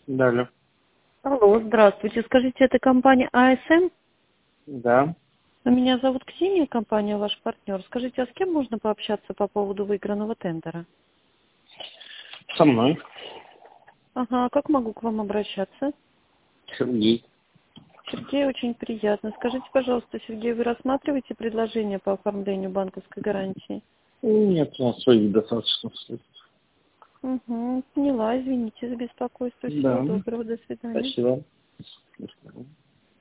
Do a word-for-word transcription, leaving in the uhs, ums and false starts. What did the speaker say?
Далее. Алло, здравствуйте. Скажите, это компания АСМ? Да. Меня зовут Ксения, компания ваш партнер. Скажите, а с кем можно пообщаться по поводу выигранного тендера? Со мной. Ага, а как могу к вам обращаться? Сергей. Сергей, очень приятно. Скажите, пожалуйста, Сергей, вы рассматриваете предложение по оформлению банковской гарантии? Нет, у нас своих достаточно средств. Угу, поняла, извините за беспокойство. Всего Да. доброго, до свидания. Спасибо. До свидания.